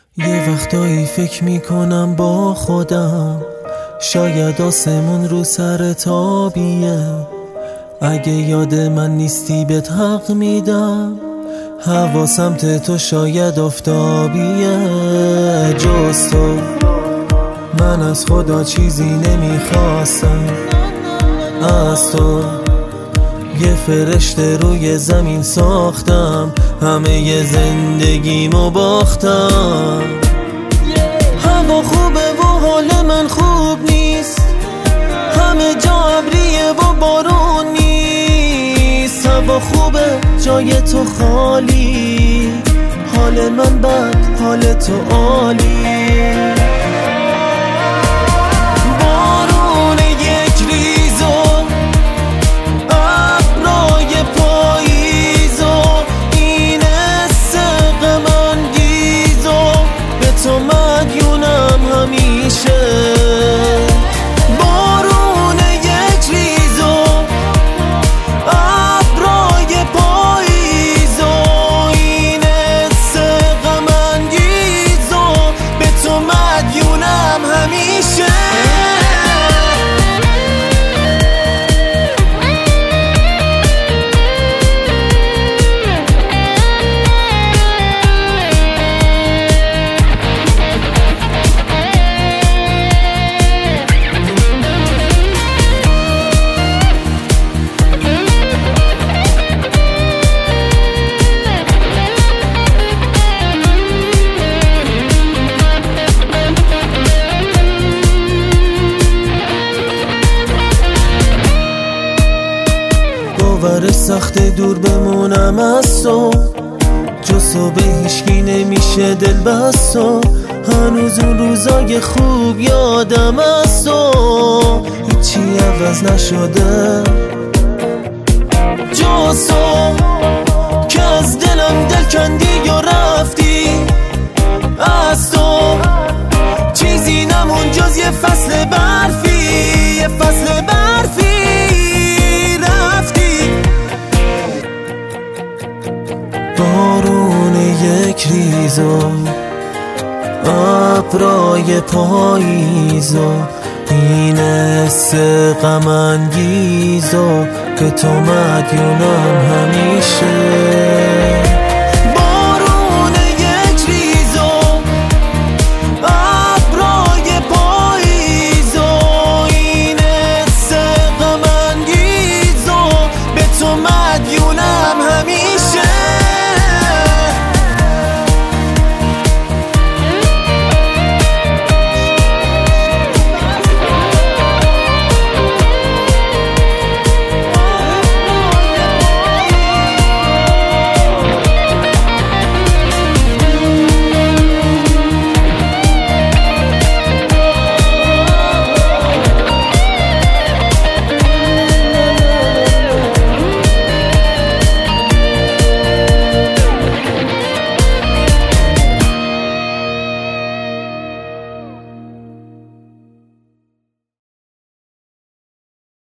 یه وقتایی فکر میکنم با خودم شاید آسمون رو سر تابیه. اگه یاد من نیستی بهت حق میدم، هوا سمت تو شاید آفتابیه. جز تو من از خدا چیزی نمیخواستم، از تو یه فرشته روی زمین ساختم، همه ی زندگیمو باختم. هوا خوبه و حال من خوب نیست، همه جا ابریه و بارون نیست. هوا خوبه جای تو خالی، حال من بد حال تو عالی. تو مدیونم همیشه، بارون یک ریز و ابرای پاییز و این حس غم انگیز و به تو مدیونم همیشه. باورش سخته دور بمونم از تو، جز تو به هیچکی نمیشه دل بست و هنوز اون روزای خوب یادم از تو. هیچی عوض نشده جز تو که از دلم دل کندی و رفتی. از تو چیزی نمون جز یه فصل برفی، یه فصل برفی. بارون یک ریز و ابرای پاییز و این حس غم انگیز و که تو مدیونم همیشه.